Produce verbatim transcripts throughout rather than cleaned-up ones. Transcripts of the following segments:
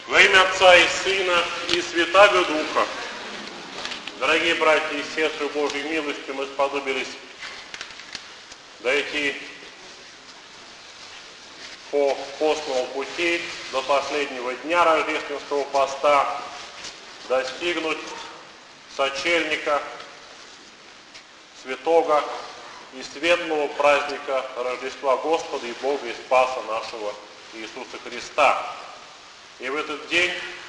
Во имя Отца и Сына и Святаго Духа. Дорогие братья и сестры, Божьей милостью мы сподобились дойти по постному пути до последнего дня рождественского поста, достигнуть сочельника, святого и светлого праздника Рождества Господа и Бога и Спаса нашего Иисуса Христа. И в этот день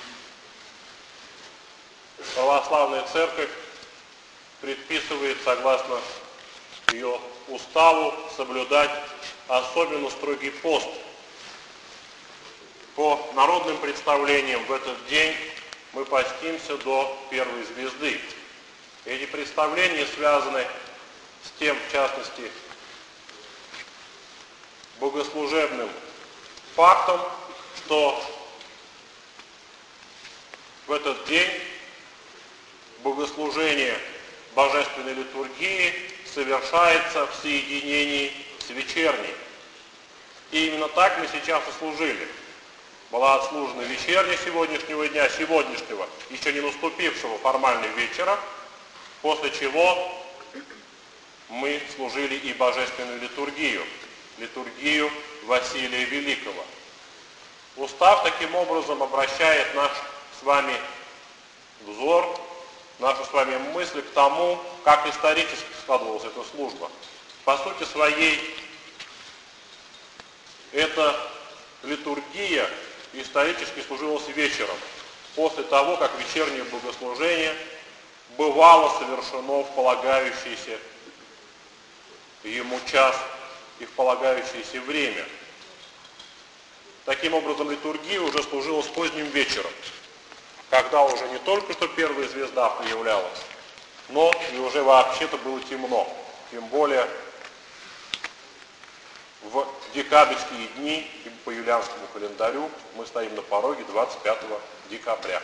православная церковь предписывает, согласно ее уставу, соблюдать особенно строгий пост. По народным представлениям в этот день мы постимся до первой звезды. Эти представления связаны с тем, в частности, богослужебным фактом, что в этот день богослужение божественной литургии совершается в соединении с вечерней. И именно так мы сейчас и служили. Была отслужена вечерня сегодняшнего дня, сегодняшнего, еще не наступившего формально вечера, после чего мы служили и божественную литургию, литургию Василия Великого. Устав таким образом обращает наш с вами взор, нашу с вами мысль к тому, как исторически складывалась эта служба. По сути своей, эта литургия исторически служилась вечером, после того, как вечернее богослужение бывало совершено в полагающийся ему час и в полагающееся время. Таким образом, литургия уже служилась поздним вечером, когда уже не только что первая звезда появлялась, но и уже вообще-то было темно. Тем более в декабрьские дни, по юлианскому календарю, мы стоим на пороге двадцать пятого декабря.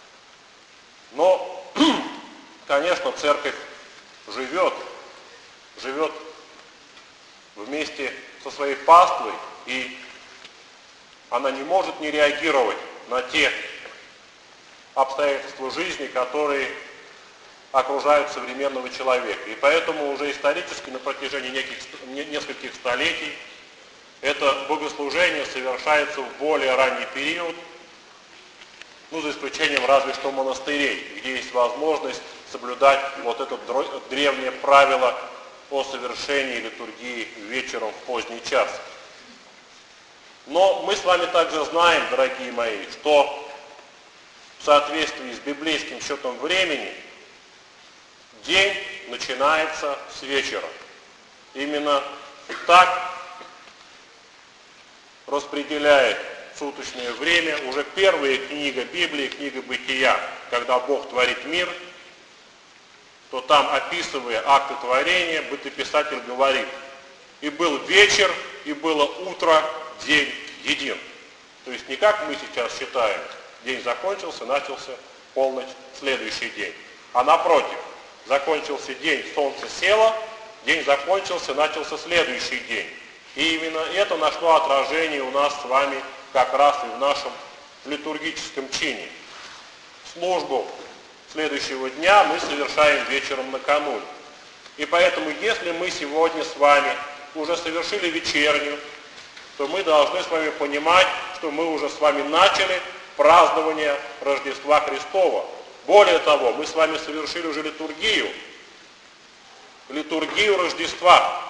Но, конечно, церковь живет, живет вместе со своей паствой, и она не может не реагировать на те обстоятельства жизни, которые окружают современного человека. И поэтому уже исторически на протяжении неких, нескольких столетий это богослужение совершается в более ранний период, ну, за исключением разве что монастырей, где есть возможность соблюдать вот это древнее правило о совершении литургии вечером в поздний час. Но мы с вами также знаем, дорогие мои, что в соответствии с библейским счетом времени день начинается с вечера. Именно так распределяет суточное время уже первая книга Библии, книга Бытия. Когда Бог творит мир, то там, описывая акты творения, бытописатель говорит: «И был вечер, и было утро, день един». То есть не как мы сейчас считаем, день закончился, начался полночь, следующий день. А напротив, закончился день, солнце село, день закончился, начался следующий день. И именно это нашло отражение у нас с вами как раз и в нашем литургическом чине. Службу следующего дня мы совершаем вечером накануне. И поэтому, если мы сегодня с вами уже совершили вечернюю, то мы должны с вами понимать, что мы уже с вами начали празднование Рождества Христова. Более того, мы с вами совершили уже литургию, литургию Рождества.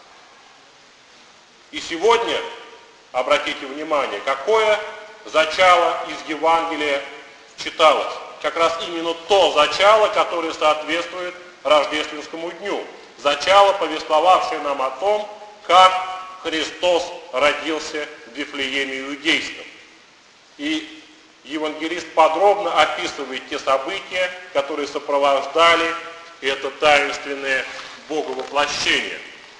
И сегодня, обратите внимание, какое зачало из Евангелия читалось. Как раз именно то зачало, которое соответствует рождественскому дню. Зачало, повествовавшее нам о том, как Христос родился в Вифлееме Иудейском. И евангелист подробно описывает те события, которые сопровождали это таинственное боговоплощение.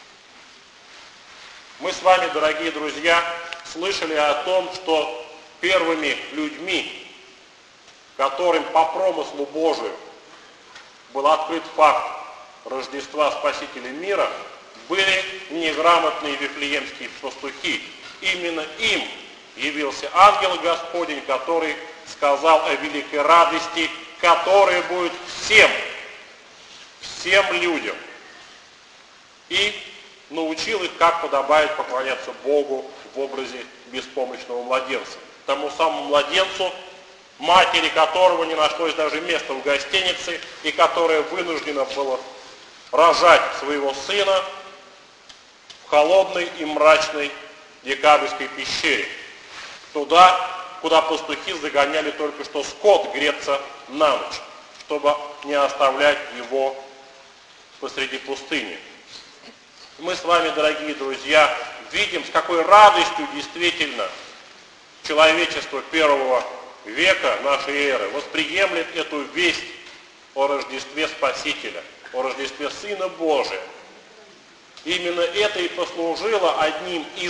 Мы с вами, дорогие друзья, слышали о том, что первыми людьми, которым по промыслу Божию был открыт факт Рождества Спасителя мира, были неграмотные вифлеемские пастухи. Именно им явился ангел Господень, который сказал о великой радости, которая будет всем, всем людям. И научил их, как подобает поклоняться Богу в образе беспомощного младенца. Тому самому младенцу, матери которого не нашлось даже места в гостинице, и которая вынуждена была рожать своего сына в холодной и мрачной декабрьской пещере. Туда, куда пастухи загоняли только что скот греться на ночь, чтобы не оставлять его посреди пустыни. Мы с вами, дорогие друзья, видим, с какой радостью действительно человечество первого века нашей эры восприемлет эту весть о Рождестве Спасителя, о Рождестве Сына Божия. Именно это и послужило одним из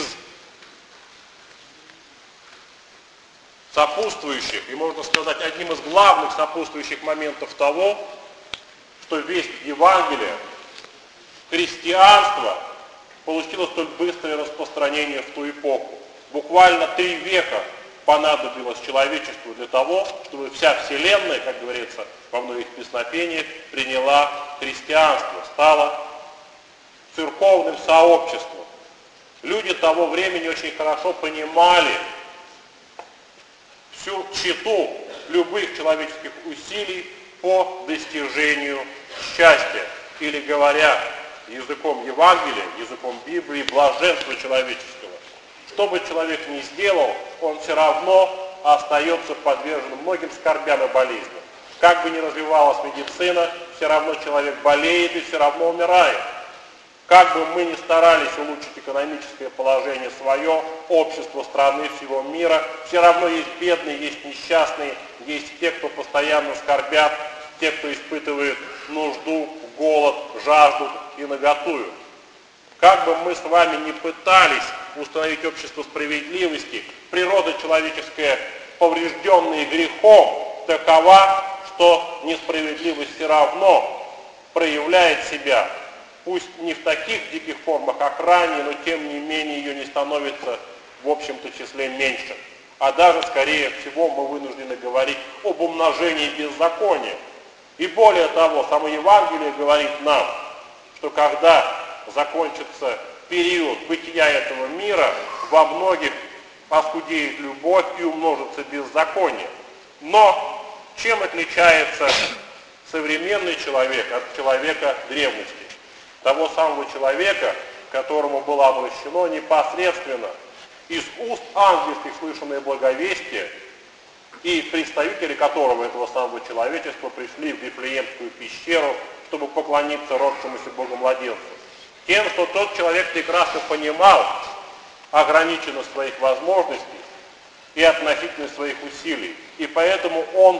сопутствующих, и можно сказать, одним из главных сопутствующих моментов того, что весть Евангелия, христианство получило столь быстрое распространение в ту эпоху. Буквально три века понадобилось человечеству для того, чтобы вся вселенная, как говорится во многих песнопениях, приняла христианство, стала церковным сообществом. Люди того времени очень хорошо понимали всю тщету любых человеческих усилий по достижению счастья, или говоря языком Евангелия, языком Библии, блаженства человеческого. Что бы человек ни сделал, он все равно остается подвержен многим скорбям и болезням. Как бы ни развивалась медицина, все равно человек болеет и все равно умирает. Как бы мы ни старались улучшить экономическое положение свое, общество, страны, всего мира, все равно есть бедные, есть несчастные, есть те, кто постоянно скорбят, те, кто испытывает нужду, голод, жажду и наготую. Как бы мы с вами ни пытались установить общество справедливости, природа человеческая, поврежденная грехом, такова, что несправедливость все равно проявляет себя, пусть не в таких диких формах, как ранее, но тем не менее ее не становится в общем-то числе меньше. А даже, скорее всего, мы вынуждены говорить об умножении беззакония. И более того, само Евангелие говорит нам, что когда закончится период бытия этого мира, во многих оскудеет любовь и умножится беззаконие. Но чем отличается современный человек от человека древности? Того самого человека, которому было обращено непосредственно из уст ангельских слышанное благовестие, и представители которого, этого самого человечества, пришли в Вифлеемскую пещеру, чтобы поклониться родившемуся Богу-младенцу. Тем, что тот человек прекрасно понимал ограниченность своих возможностей и относительность своих усилий. И поэтому он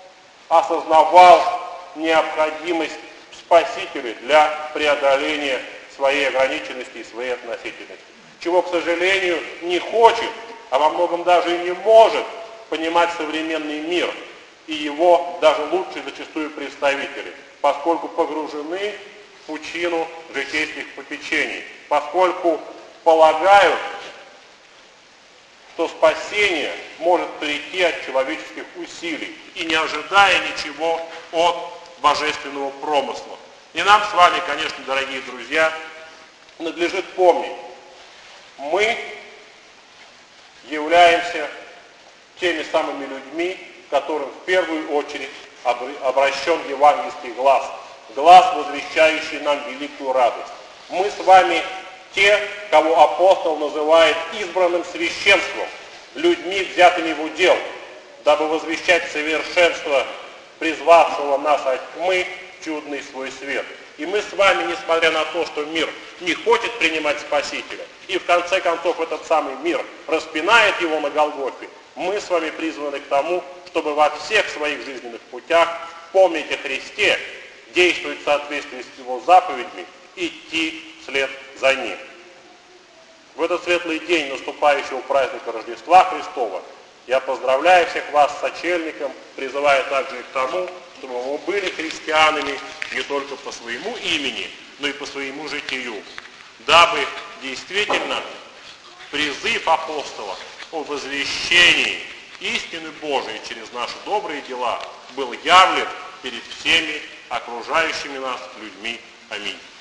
осознавал необходимость Спасителя для преодоления своей ограниченности и своей относительности. Чего, к сожалению, не хочет, а во многом даже и не может понимать современный мир и его даже лучшие зачастую представители, поскольку погружены в пучину житейских попечений, поскольку полагают, что спасение может прийти от человеческих усилий и не ожидая ничего от божественного промысла. И нам с вами, конечно, дорогие друзья, надлежит помнить, мы являемся теми самыми людьми, которым в первую очередь обращен евангельский глаз, глаз, возвещающий нам великую радость. Мы с вами те, кого апостол называет избранным священством, людьми, взятыми в удел, дабы возвещать совершенство призвавшего нас от тьмы в чудный свой свет. И мы с вами, несмотря на то, что мир не хочет принимать Спасителя, и в конце концов этот самый мир распинает его на Голгофе, мы с вами призваны к тому, чтобы во всех своих жизненных путях помнить о Христе, действовать в соответствии с Его заповедями, идти вслед за Ним. В этот светлый день наступающего праздника Рождества Христова я поздравляю всех вас с сочельником, призывая также и к тому, чтобы мы были христианами не только по своему имени, но и по своему житию, дабы действительно призыв апостола о возвещении истины Божией через наши добрые дела был явлен перед всеми окружающими нас людьми. Аминь.